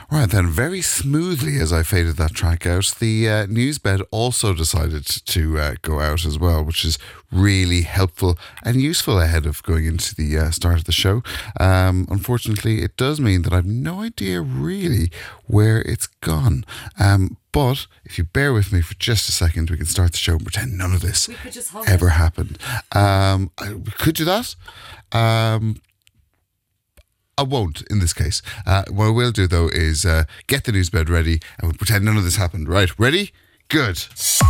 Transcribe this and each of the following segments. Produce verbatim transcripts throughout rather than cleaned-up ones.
Right then, very smoothly as I faded that track out, the uh, Newsbed also decided to uh, go out as well, which is really helpful and useful ahead of going into the uh, start of the show. Um, unfortunately, it does mean that I've no idea really where it's gone. Um, but if you bear with me for just a second, we can start the show and pretend none of this ever it. happened. Um, I, we could do that. Um, I won't in this case. Uh, what I will do though is uh, get the Newsbed ready and we'll pretend none of this happened. Right, ready? Good.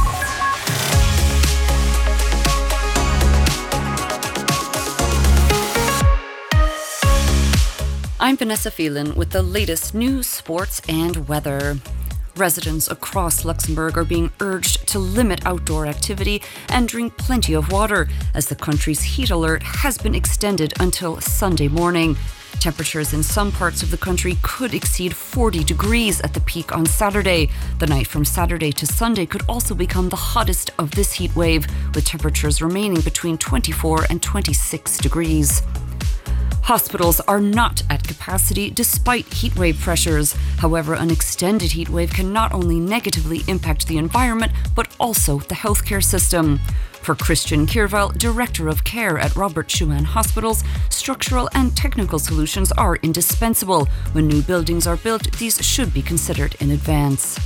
I'm Vanessa Phelan with the latest news, sports and weather. Residents across Luxembourg are being urged to limit outdoor activity and drink plenty of water as the country's heat alert has been extended until Sunday morning. Temperatures in some parts of the country could exceed forty degrees at the peak on Saturday. The night from Saturday to Sunday could also become the hottest of this heat wave, with temperatures remaining between twenty-four and twenty-six degrees. Hospitals are not at capacity despite heatwave pressures. However, an extended heatwave can not only negatively impact the environment, but also the healthcare system. For Christian Kirval, Director of Care at Robert Schumann Hospitals, structural and technical solutions are indispensable. When new buildings are built, these should be considered in advance.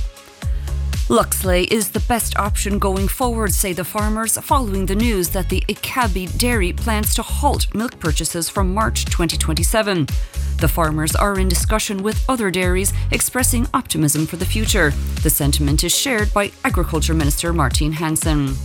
Luxley is the best option going forward, say the farmers, following the news that the Ikabi dairy plans to halt milk purchases from March twenty twenty-seven. The farmers are in discussion with other dairies, expressing optimism for the future. The sentiment is shared by Agriculture Minister Martin Hansen.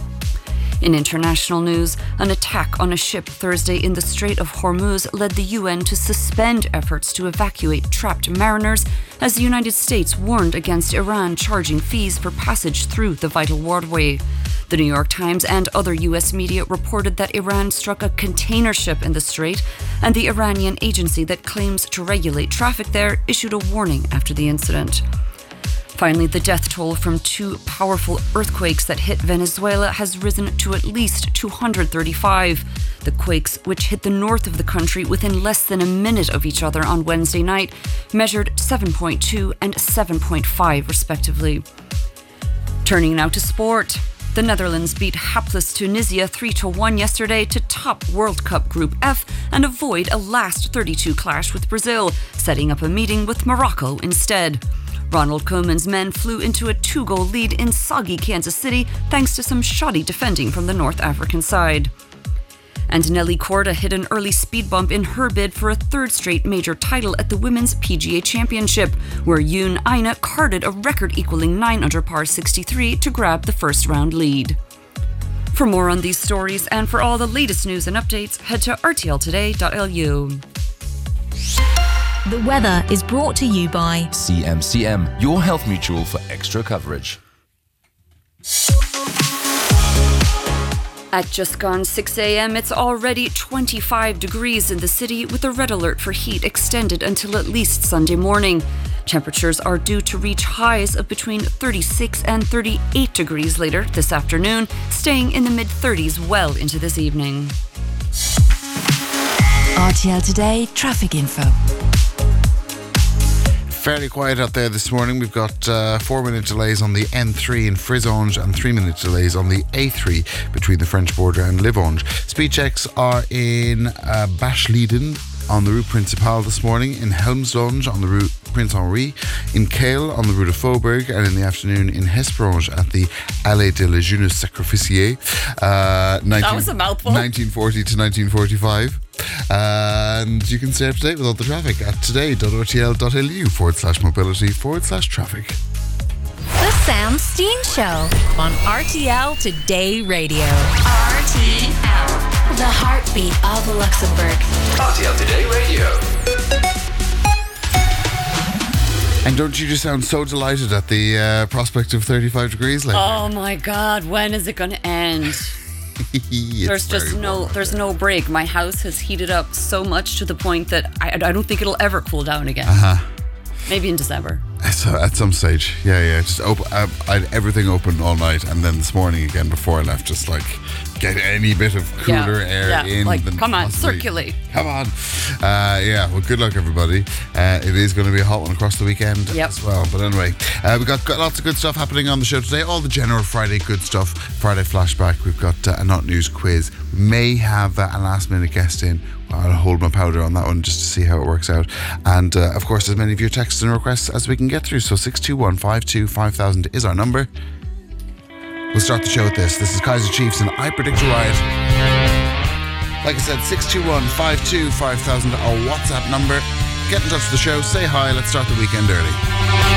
In international news, an attack on a ship Thursday in the Strait of Hormuz led the U N to suspend efforts to evacuate trapped mariners as the United States warned against Iran charging fees for passage through the vital waterway. The New York Times and other U S media reported that Iran struck a container ship in the strait, and the Iranian agency that claims to regulate traffic there issued a warning after the incident. Finally, the death toll from two powerful earthquakes that hit Venezuela has risen to at least two hundred thirty-five. The quakes, which hit the north of the country within less than a minute of each other on Wednesday night, measured seven point two and seven point five respectively. Turning now to sport. The Netherlands beat hapless Tunisia three to one yesterday to top World Cup Group F and avoid a last thirty-two clash with Brazil, setting up a meeting with Morocco instead. Ronald Koeman's men flew into a two-goal lead in soggy Kansas City thanks to some shoddy defending from the North African side. And Nelly Korda hit an early speed bump in her bid for a third straight major title at the Women's P G A Championship, where Yoon Aina carded a record-equaling nine under par sixty-three to grab the first-round lead. For more on these stories and for all the latest news and updates, head to r t l today dot l u. The weather is brought to you by C M C M, your health mutual for extra coverage. At just gone six a.m, it's already twenty-five degrees in the city, with a red alert for heat extended until at least Sunday morning. Temperatures are due to reach highs of between thirty-six and thirty-eight degrees later this afternoon, staying in the mid-thirties well into this evening. R T L Today traffic info. Fairly quiet out there this morning. We've got uh, four-minute delays on the N three in Frisonge and three-minute delays on the A three between the French border and Livange. Speed checks are in uh, Bachlieden on the Route Principale this morning, in Helmsdonge on the Route Prince Henri, in Kehl on the Route of Faubourg, and in the afternoon in Hesperange at the Allée de la Jeunesse Sacrificiée. Uh, that was a mouthful. nineteen forty to nineteen forty-five. And you can stay up to date with all the traffic at today.rtl.lu forward slash mobility forward slash traffic. The Sam Steen Show on R T L Today Radio. R T L, the heartbeat of Luxembourg. R T L Today Radio. And don't you just sound so delighted at the uh, prospect of thirty-five degrees later? Oh my God, when is it going to end? There's just no there's no break. My house has heated up so much to the point that I, I don't think it'll ever cool down again. Uh-huh. Maybe in December. So at some stage, yeah, yeah. Just open. I, I had everything open all night, and then this morning again before I left, just like get any bit of cooler yeah, air yeah. in. Like, than come on, possibly. circulate. Come on. Uh, yeah, well, good luck, everybody. Uh, it is going to be a hot one across the weekend yep. as well. But anyway, uh, we've got, got lots of good stuff happening on the show today. All the general Friday good stuff. Friday flashback. We've got uh, a Not News quiz. We may have uh, a last minute guest in. I'll hold my powder on that one just to see how it works out. And uh, of course, as many of your texts and requests as we can get through. So six two one, five two, five thousand is our number. We'll start the show with this. This is Kaiser Chiefs and I Predict a Riot. Like I said, six two one, five two, five thousand, our WhatsApp number. Get in touch with the show, say hi, let's start the weekend early.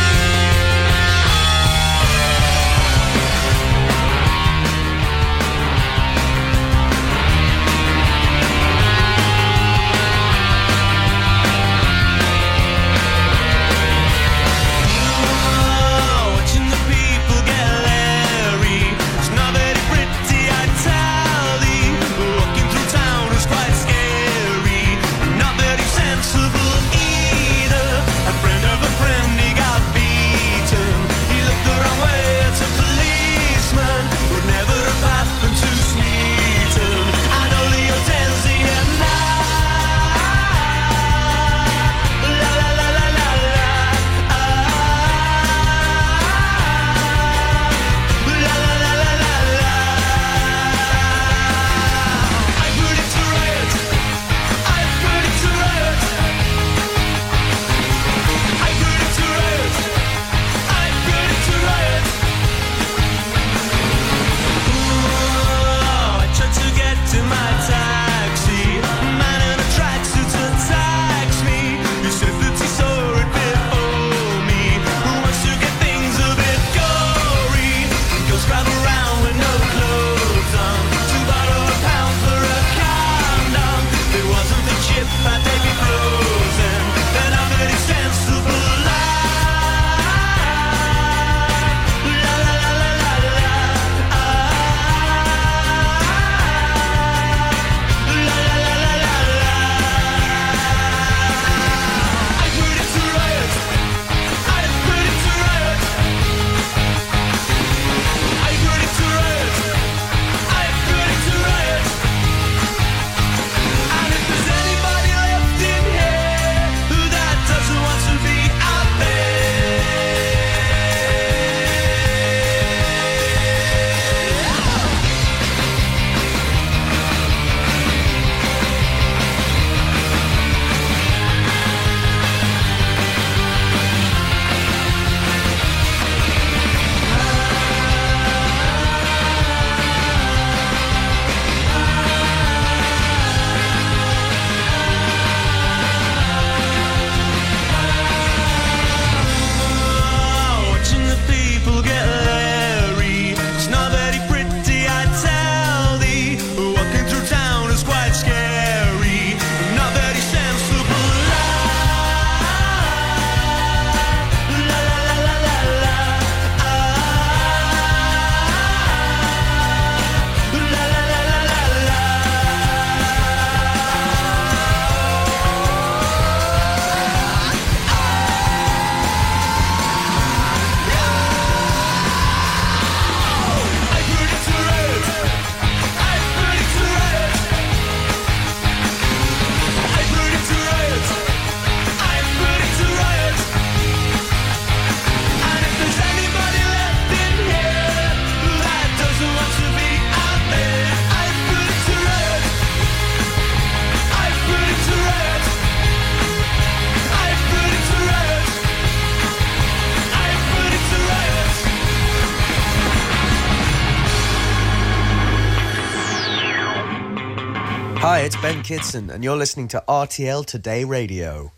Hi, it's Ben Kitson, and you're listening to R T L Today Radio.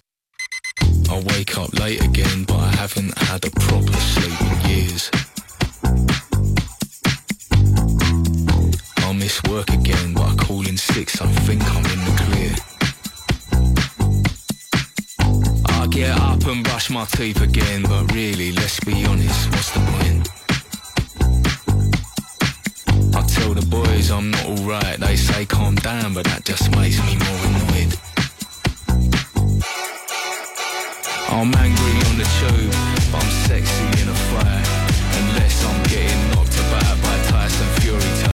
I wake up late again, but I haven't had a proper sleep in years. I'll miss work again, but I call in sick, so I think I'm in the clear. I get up and brush my teeth again, but really, let's be honest, what's the point? I tell the boys I'm not alright, they say calm down, but that just makes me more annoyed. I'm angry on the tube, but I'm sexy